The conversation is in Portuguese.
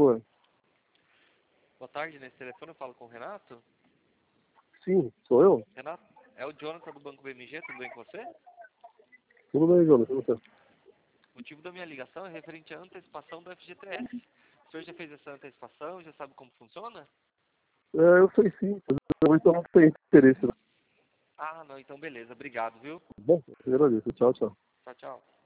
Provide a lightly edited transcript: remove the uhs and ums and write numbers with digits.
Alô? Boa tarde, nesse telefone eu falo com o Renato. Sim, sou eu? Renato, é o Jonathan do Banco BMG, tudo bem com você? Tudo bem, Jonas? E você? O motivo da minha ligação é referente à antecipação do FGTS. O senhor já fez essa antecipação, já sabe como funciona? Eu sei sim, mas eu não tenho interesse. Ah, não, então beleza, obrigado, viu? Bom, eu agradeço. Tchau, tchau. Tchau, tchau.